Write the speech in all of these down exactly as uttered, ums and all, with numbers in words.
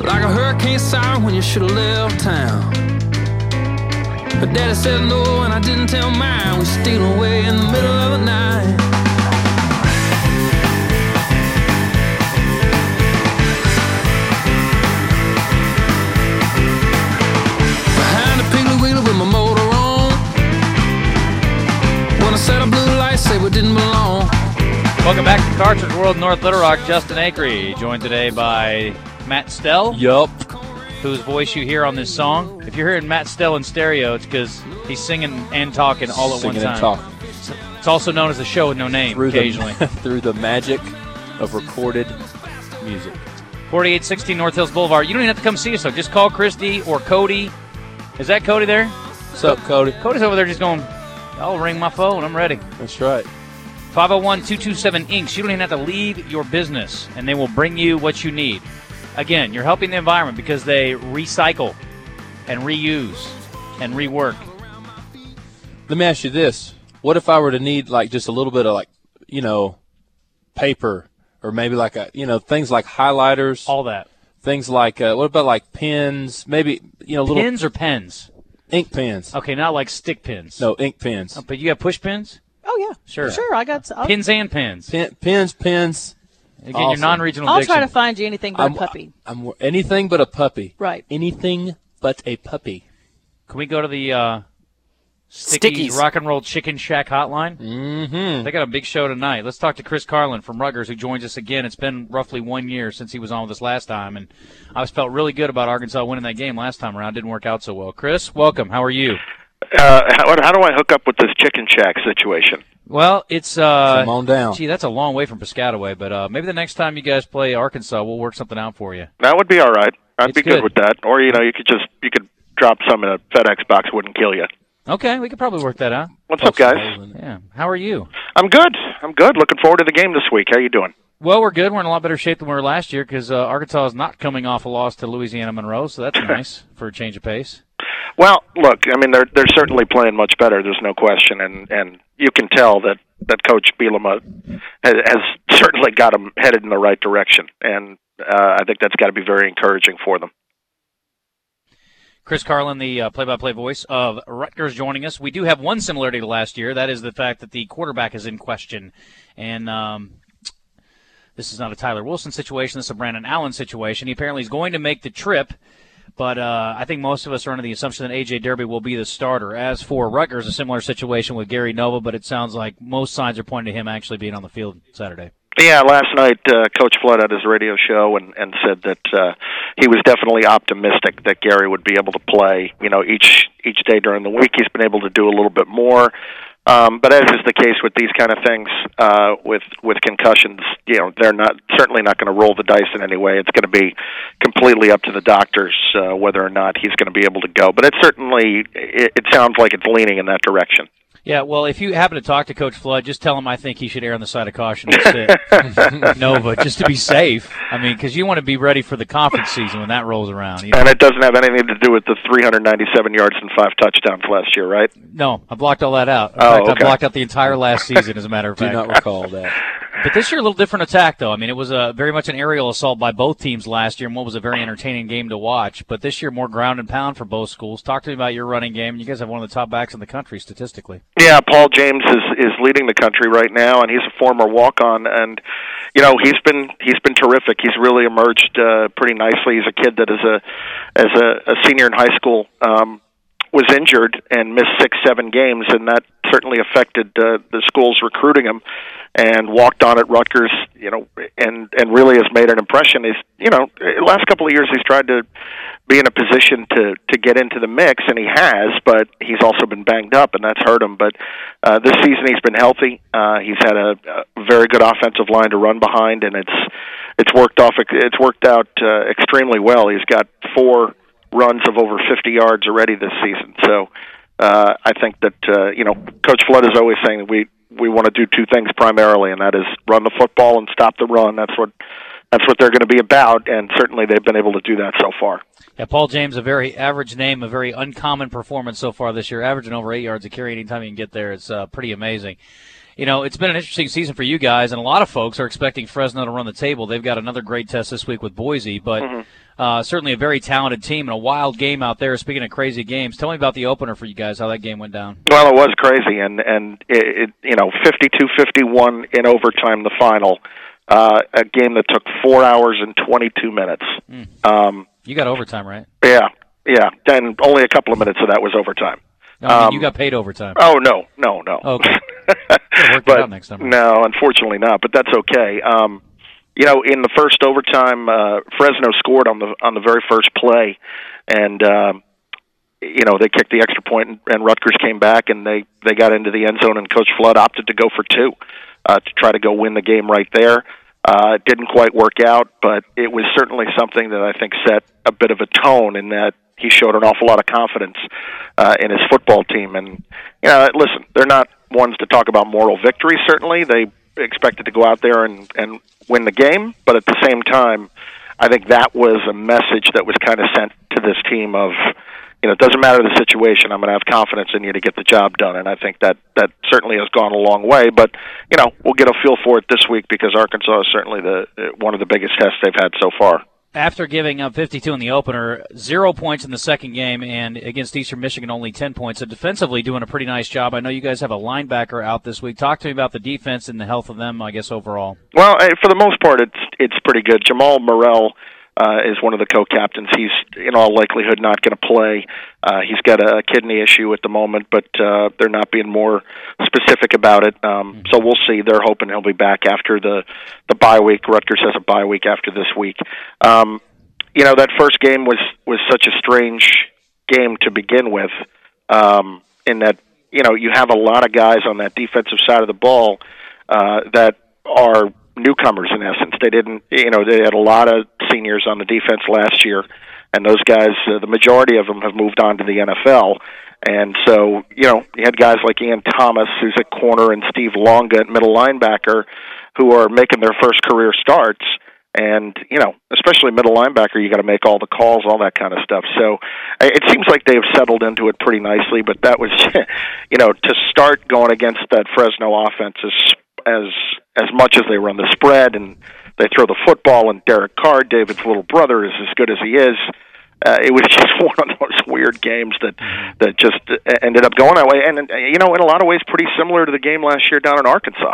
like a hurricane siren when you should have left town. But Daddy said no, and I didn't tell mine. We stealing away in the middle of the night. Behind the Piggly Wiggly with my motor on. When a set of blue lights say we didn't belong. Welcome back to Cartridge World North Little Rock. Justin Acree, joined today by Matt Stell. Yup. Whose voice you hear on this song. If you're hearing Matt Stell in stereo, it's because he's singing and talking all at singing one time. And talking. It's also known as the show with no name through occasionally. The, through the magic of recorded music. forty-eight sixteen North Hills Boulevard. You don't even have to come see us, though. Just call Christy or Cody. Is that Cody there? What's up, Cody? Cody's over there just going, I'll ring my phone. I'm ready. That's right. five oh one, two two seven, I N C. You don't even have to leave your business, and they will bring you what you need. Again, you're helping the environment because they recycle and reuse and rework. Let me ask you this. What if I were to need, like, just a little bit of, like, you know, paper or maybe like, a, you know, things like highlighters? All that. Things like, uh, what about, like, pens? Maybe, you know, little. Pens or pens? Ink pens. Okay, not like stick pins. No, ink pens. Oh, but you got push pins? Oh, yeah. Sure. Sure, I got I'll, Pins and pens. Pen, pens, pens. Again, awesome. your non-regional I'll diction. try to find you anything but I'm, a puppy. I'm, anything but a puppy. Right. Anything but a puppy. Can we go to the uh, Stickies, Stickies Rock and Roll Chicken Shack hotline? Mm-hmm. They got a big show tonight. Let's talk to Chris Carlin from Rutgers, who joins us again. It's been roughly one year since he was on with us last time, and I was felt really good about Arkansas winning that game last time around. It didn't work out so well. Chris, welcome. How are you? Uh, how, how do I hook up with this Chicken Shack situation? Well, it's uh, Come on down. Gee, that's a long way from Piscataway, but uh, maybe the next time you guys play Arkansas, we'll work something out for you. That would be all right. I'd It's be good. good with that. Or you know, you could just you could drop some in a FedEx box. Wouldn't kill you. Okay, we could probably work that out. What's up, guys? Yeah. How are you? I'm good. I'm good. Looking forward to the game this week. How you doing? Well, we're good. We're in a lot better shape than we were last year because uh, Arkansas is not coming off a loss to Louisiana Monroe, so that's nice for a change of pace. Well, look, I mean, they're they're certainly playing much better. There's no question, and and you can tell that that Coach Bielema has, has certainly got them headed in the right direction, and uh, I think that's got to be very encouraging for them. Chris Carlin, the uh, play-by-play voice of Rutgers, joining us. We do have one similarity to last year. That is the fact that the quarterback is in question, and um, this is not a Tyler Wilson situation. This is a Brandon Allen situation. He apparently is going to make the trip. But uh, I think most of us are under the assumption that A J Derby will be the starter. As for Rutgers, a similar situation with Gary Nova, but it sounds like most signs are pointing to him actually being on the field Saturday. Yeah, last night uh, Coach Flood had his radio show and, and said that uh, he was definitely optimistic that Gary would be able to play. You know, each each day during the week he's been able to do a little bit more. Um, but as is the case with these kind of things, uh, with with concussions, you know, they're not certainly not going to roll the dice in any way. It's going to be completely up to the doctors uh, whether or not he's going to be able to go. But it certainly it, it sounds like it's leaning in that direction. Yeah, well, if you happen to talk to Coach Flood, just tell him I think he should err on the side of caution and sit Nova, just to be safe. I mean, because you want to be ready for the conference season when that rolls around. You know? And it doesn't have anything to do with the three hundred ninety-seven yards and five touchdowns last year, right? No, I blocked all that out. In oh, fact, okay. I blocked out the entire last season, as a matter of Do fact. not recall that. But this year, a little different attack, though. I mean, it was a very much an aerial assault by both teams last year, and what was a very entertaining game to watch. But this year, more ground and pound for both schools. Talk to me about your running game. You guys have one of the top backs in the country statistically. Yeah, Paul James is is leading the country right now, and he's a former walk-on, and you know he's been he's been terrific. He's really emerged uh, pretty nicely. He's a kid that is a as a, a senior in high school um, was injured and missed six seven games, and that certainly affected uh, the school's recruiting him. And walked on at Rutgers, you know, and and really has made an impression. He's, you know, last couple of years he's tried to be in a position to to get into the mix, and he has, but he's also been banged up, and that's hurt him. But uh, this season he's been healthy. Uh, he's had a, a very good offensive line to run behind, and it's it's worked off. It's worked out uh, extremely well. He's got four runs of over fifty yards already this season. So uh, I think that uh, you know, Coach Flood is always saying that we. we want to do two things primarily, and that is run the football and stop the run. That's what that's what they're going to be about, and certainly they've been able to do that so far. Yeah, Paul James, a very average name, a very uncommon performance so far this year, averaging over eight yards a carry anytime you can get there. It's uh, pretty amazing. you know, it's been an interesting season for you guys, and a lot of folks are expecting Fresno to run the table. They've got another great test this week with Boise, but mm-hmm. uh, certainly a very talented team and a wild game out there. Speaking of crazy games, tell me about the opener for you guys, how that game went down. Well, it was crazy, and, and it, it, you know, fifty-two fifty-one in overtime, the final, uh, a game that took four hours and twenty-two minutes. Mm. Um, you got overtime, right? Yeah, yeah, and only a couple of minutes of that was overtime. No, I mean, um, you got paid overtime. Oh, no, no, no. Okay. Work but, it out next time. No, unfortunately not, but that's okay. Um, you know, in the first overtime, uh, Fresno scored on the on the very first play, and, um, you know, they kicked the extra point, and, and Rutgers came back, and they, they got into the end zone, and Coach Flood opted to go for two uh, to try to go win the game right there. Uh, it didn't quite work out, but it was certainly something that I think set a bit of a tone in that he showed an awful lot of confidence uh, in his football team. And, you know, listen, they're not ones to talk about moral victory, certainly. They expected to go out there and, and win the game, but at the same time, I think that was a message that was kind of sent to this team of, you know, it doesn't matter the situation, I'm going to have confidence in you to get the job done. And I think that, that certainly has gone a long way. But, you know, we'll get a feel for it this week because Arkansas is certainly the one of the biggest tests they've had so far. After giving up fifty-two in the opener, zero points in the second game, and against Eastern Michigan, only ten points. So defensively doing a pretty nice job. I know you guys have a linebacker out this week. Talk to me about the defense and the health of them, I guess, overall. Well, for the most part, it's it's pretty good. Jamal Morrell uh, is one of the co-captains. He's, in all likelihood, not going to play. Uh, he's got a kidney issue at the moment, but uh, they're not being more specific about it. Um, mm-hmm. So we'll see. They're hoping he'll be back after the, the bye week. Rutgers has a bye week after this week. Um, you know, that first game was, was such a strange game to begin with, um, in that, you know, you have a lot of guys on that defensive side of the ball uh, that are newcomers in essence. They didn't, you know, they had a lot of seniors on the defense last year, and those guys, uh, the majority of them have moved on to the N F L. And so, you know, you had guys like Ian Thomas, who's at corner, and Steve Longa at middle linebacker, who are making their first career starts. And, you know, especially middle linebacker, you got to make all the calls, all that kind of stuff. So it seems like they've settled into it pretty nicely, but that was, you know, to start going against that Fresno offense as, as, as much as they run the spread and they throw the football, and Derek Carr, David's little brother, is as good as he is. Uh, it was just one of those weird games that that just ended up going that way. And, you know, in a lot of ways, pretty similar to the game last year down in Arkansas.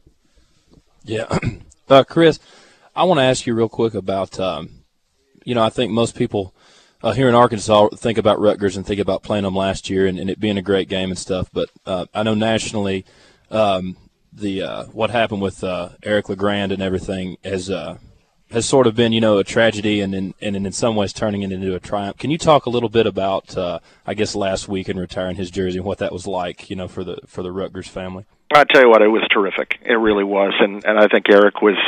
Yeah. Uh, Chris, I want to ask you real quick about, um, you know, I think most people uh, here in Arkansas think about Rutgers and think about playing them last year and, and it being a great game and stuff. But uh, I know nationally um, the uh, what happened with uh, Eric LeGrand and everything has uh, has sort of been, you know, a tragedy and in, and in some ways turning it into a triumph. Can you talk a little bit about, uh, I guess, last week and retiring his jersey and what that was like, you know, for the for the Rutgers family? I tell you what, it was terrific. It really was, and and I think Eric was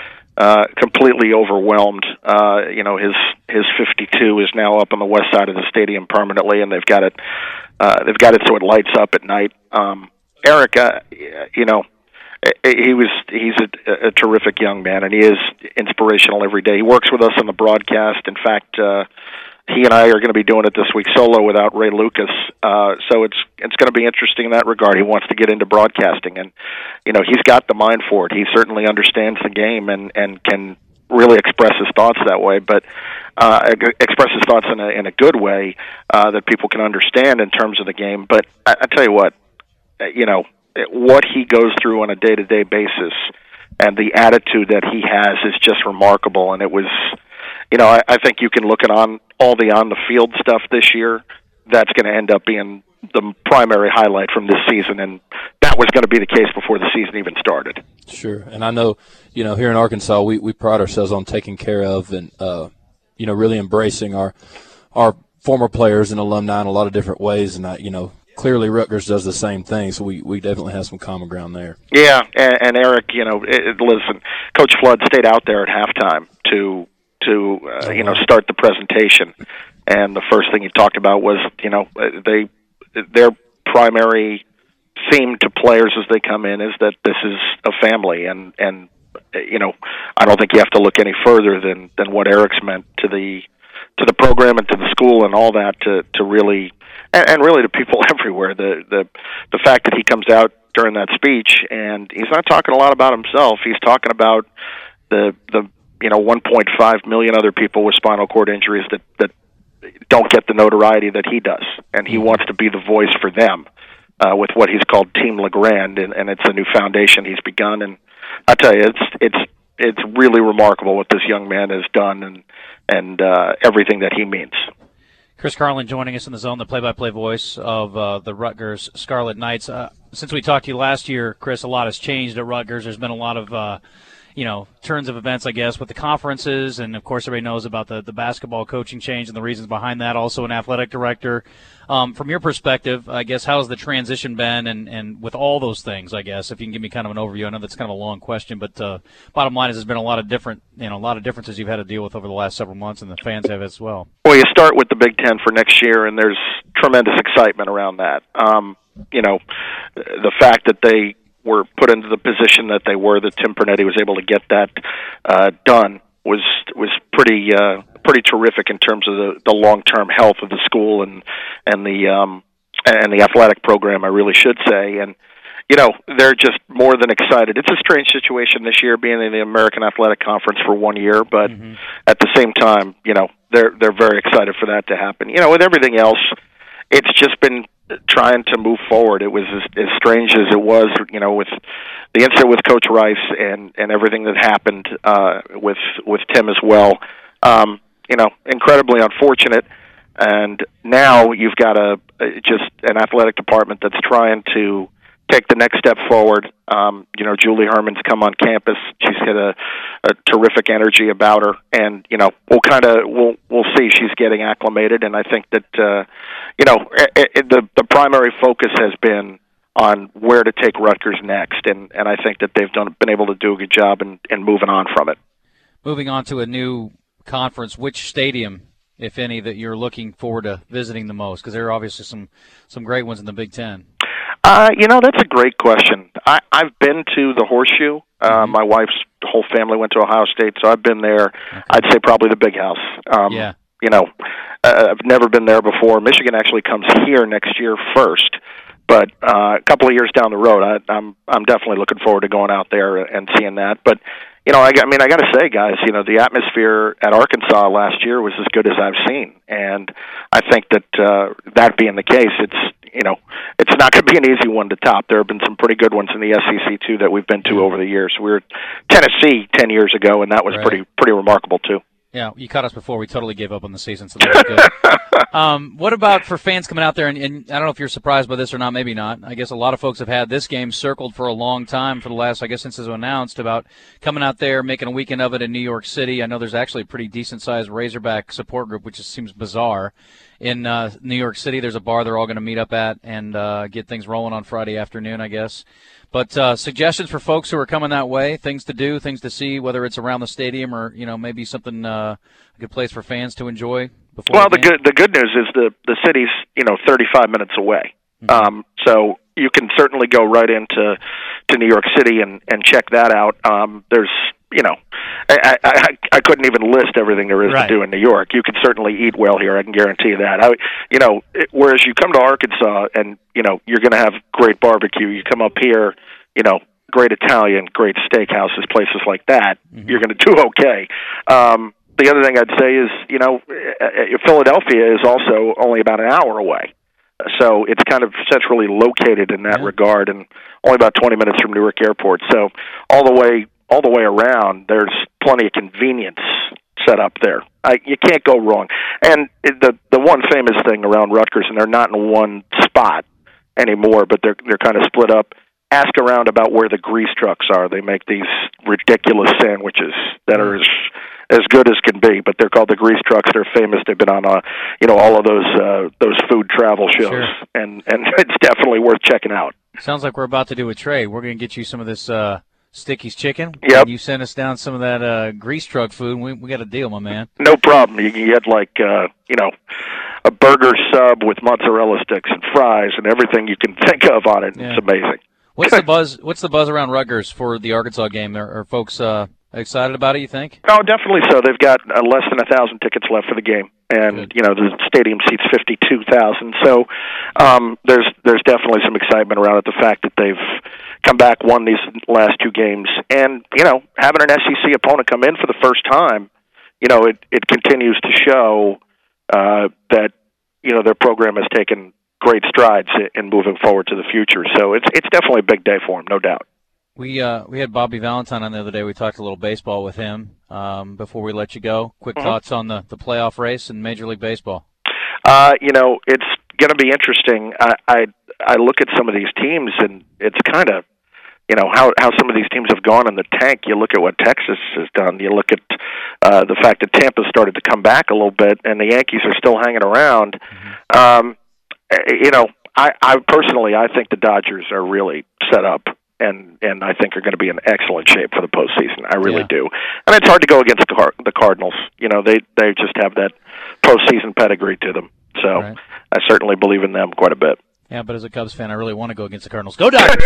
uh, completely overwhelmed. Uh, you know, his his fifty-two is now up on the west side of the stadium permanently, and they've got it uh, they've got it so it lights up at night. Um, Eric, uh, you know, he was he's a, a terrific young man, and he is inspirational every day. He works with us on the broadcast. In fact, uh, he and I are going to be doing it this week solo without Ray Lucas. Uh, so it's it's going to be interesting in that regard. He wants to get into broadcasting, and you know he's got the mind for it. He certainly understands the game and and can really express his thoughts that way. But uh, express his thoughts in a in a good way uh, that people can understand in terms of the game. But I, I tell you what, you know. What he goes through on a day-to-day basis and the attitude that he has is just remarkable. And it was, you know, I, I think you can look at on all the on-the-field stuff this year. That's going to end up being the primary highlight from this season, and that was going to be the case before the season even started. Sure, and I know, you know, here in Arkansas, we, we pride ourselves on taking care of and, uh, you know, really embracing our our former players and alumni in a lot of different ways, and I, you know, clearly Rutgers does the same thing, so we, we definitely have some common ground there. Yeah, and, and Eric, you know, it, listen, Coach Flood stayed out there at halftime to to uh, oh, you know start the presentation, and the first thing he talked about was, you know, they their primary theme to players as they come in is that this is a family, and and you know, I don't think you have to look any further than than what Eric's meant to the to the program and to the school and all that to to really. And really to people everywhere, the the the fact that he comes out during that speech, and he's not talking a lot about himself. He's talking about the the you know one point five million other people with spinal cord injuries that that don't get the notoriety that he does, and he wants to be the voice for them uh, with what he's called Team LeGrand, and, and it's a new foundation he's begun. And I tell you, it's it's it's really remarkable what this young man has done, and and uh, everything that he means. Chris Carlin joining us in the zone, the play-by-play voice of uh, the Rutgers Scarlet Knights. Uh, since we talked to you last year, Chris, a lot has changed at Rutgers. There's been a lot of uh, you know, turns of events, I guess, with the conferences, and of course everybody knows about the, the basketball coaching change and the reasons behind that, also an athletic director. Um, from your perspective, I guess, how's the transition been, and, and with all those things, I guess, if you can give me kind of an overview. I know that's kind of a long question, but uh, bottom line is there's been a lot of different, you know, a lot of differences you've had to deal with over the last several months, and the fans have as well. Well, you start with the Big Ten for next year, and there's tremendous excitement around that. Um, you know, the fact that they were put into the position that they were, that Tim Pernetti was able to get that uh, done was was pretty uh, pretty terrific in terms of the, the long term health of the school and and the um, and the athletic program, I really should say. And you know, they're just more than excited. It's a strange situation this year, being in the American Athletic Conference for one year, but mm-hmm. at the same time, you know, they're they're very excited for that to happen. You know, with everything else, it's just been trying to move forward. It was as, as strange as it was, you know, with the incident with Coach Rice and, and everything that happened uh, with with Tim as well. Um, you know, incredibly unfortunate. And now you've got a, a just an athletic department that's trying to take the next step forward. Um, you know, Julie Herman's come on campus. She's got a, a terrific energy about her, and you know, we'll kind of we'll we'll see. She's getting acclimated, and I think that uh, you know it, it, the the primary focus has been on where to take Rutgers next, and, and I think that they've done been able to do a good job in, in moving on from it. Moving on to a new conference, which stadium, if any, that you're looking forward to visiting the most? Because there are obviously some some great ones in the Big Ten. Uh, you know, that's a great question. I, I've been to the Horseshoe. Uh, my wife's whole family went to Ohio State, so I've been there. Okay. I'd say probably the Big House. Um, yeah. You know, uh, I've never been there before. Michigan actually comes here next year first, but uh, a couple of years down the road, I, I'm I'm definitely looking forward to going out there and seeing that. But you know, I, I mean, I got to say, guys, you know, the atmosphere at Arkansas last year was as good as I've seen, and I think that uh, that being the case, it's you know, it's not going to be an easy one to top. There have been some pretty good ones in the S E C too that we've been to over the years. We were at Tennessee ten years ago, and that was right. pretty pretty remarkable too. Yeah, you caught us before. We totally gave up on the season, so that was good. um, what about for fans coming out there, and, and I don't know if you're surprised by this or not, maybe not. I guess a lot of folks have had this game circled for a long time for the last, I guess, since it was announced, about coming out there, making a weekend of it in New York City. I know there's actually a pretty decent-sized Razorback support group, which just seems bizarre. In uh, New York City, there's a bar they're all going to meet up at and uh, get things rolling on Friday afternoon, I guess. But uh, suggestions for folks who are coming that way, things to do, things to see, whether it's around the stadium or, you know, maybe something, uh, a good place for fans to enjoy before Well, the, the good the good news is the, the city's, you know, thirty-five minutes away. Mm-hmm. Um, so you can certainly go right into to New York City and, and check that out. Um, there's, you know, I, I, I couldn't even list everything there is right. to do in New York. You can certainly eat well here. I can guarantee you that. I, you know, it, whereas you come to Arkansas and, you know, you're going to have great barbecue. You come up here, you know, great Italian, great steakhouses, places like that. Mm-hmm. You're going to do okay. Um, the other thing I'd say is, you know, Philadelphia is also only about an hour away. So it's kind of centrally located in that yeah. regard, and only about twenty minutes from Newark Airport. So all the way all the way around, there's plenty of convenience set up there. I, you can't go wrong. And the the one famous thing around Rutgers, and they're not in one spot anymore, but they're they're kind of split up. Ask around about where the grease trucks are. They make these ridiculous sandwiches that are as as good as can be, but they're called the grease trucks. They're famous. They've been on, uh, you know, all of those uh, those food travel shows, sure. and and it's definitely worth checking out. Sounds like we're about to do a trade. We're going to get you some of this uh, Sticky's chicken. Yep. And you send us down some of that uh, grease truck food, and we we got a deal, my man. No problem. You can get like uh, you know, a burger sub with mozzarella sticks and fries and everything you can think of on it. Yeah. It's amazing. What's the buzz? What's the buzz around Rutgers for the Arkansas game? Are, are folks uh, Excited about it, you think? Oh, definitely so. They've got uh, less than a thousand tickets left for the game, and Good. you know the stadium seats fifty-two thousand. So um, there's there's definitely some excitement around it. The fact that they've come back, won these last two games, and you know having an S E C opponent come in for the first time, you know it it continues to show uh, that you know their program has taken great strides in moving forward to the future. So it's it's definitely a big day for them, no doubt. We uh, we had Bobby Valentine on the other day. We talked a little baseball with him. Um, before we let you go, quick mm-hmm. thoughts on the, the playoff race in Major League Baseball. Uh, you know, it's going to be interesting. I, I I look at some of these teams, and it's kind of, you know, how how some of these teams have gone in the tank. You look at what Texas has done. You look at uh, the fact that Tampa started to come back a little bit, and the Yankees are still hanging around. Mm-hmm. Um, you know, I, I personally, I think the Dodgers are really set up. And and I think are going to be in excellent shape for the postseason. I really yeah. do. And it's hard to go against the, Car- the Cardinals. You know, they they just have that postseason pedigree to them. So right. I certainly believe in them quite a bit. Yeah, but as a Cubs fan, I really want to go against the Cardinals. Go Dodgers!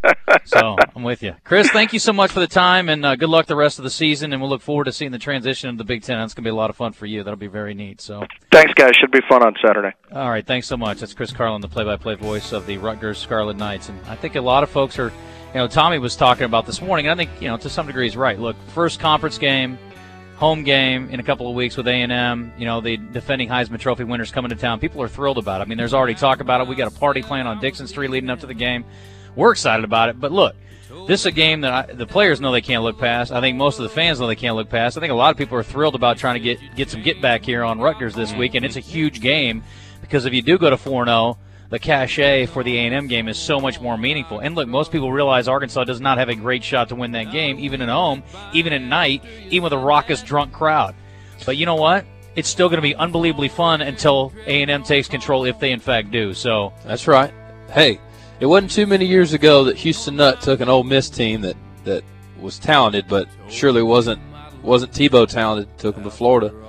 So I'm with you. Chris, thank you so much for the time, and uh, good luck the rest of the season, and we'll look forward to seeing the transition of the Big Ten. That's going to be a lot of fun for you. That'll be very neat. So thanks, guys. Should be fun on Saturday. All right, thanks so much. That's Chris Carlin, the play-by-play voice of the Rutgers Scarlet Knights. And I think a lot of folks are, you know, Tommy was talking about this morning, and I think, you know, to some degree he's right. Look, first conference game, home game in a couple of weeks with A and M, you know, the defending Heisman Trophy winners coming to town. People are thrilled about it. I mean, there's already talk about it. We got a party planned on Dixon Street leading up to the game. We're excited about it. But look, this is a game that I, the players know they can't look past. I think most of the fans know they can't look past. I think a lot of people are thrilled about trying to get, get some get back here on Rutgers this week, and it's a huge game because if you do go to four and oh, the cachet for the A and M game is so much more meaningful. And look, most people realize Arkansas does not have a great shot to win that game, even at home, even at night, even with a raucous, drunk crowd. But you know what? It's still going to be unbelievably fun until A and M takes control, if they in fact do. So that's right. Hey, it wasn't too many years ago that Houston Nutt took an Ole Miss team that, that was talented, but surely wasn't wasn't Tebow talented. Took them to Florida.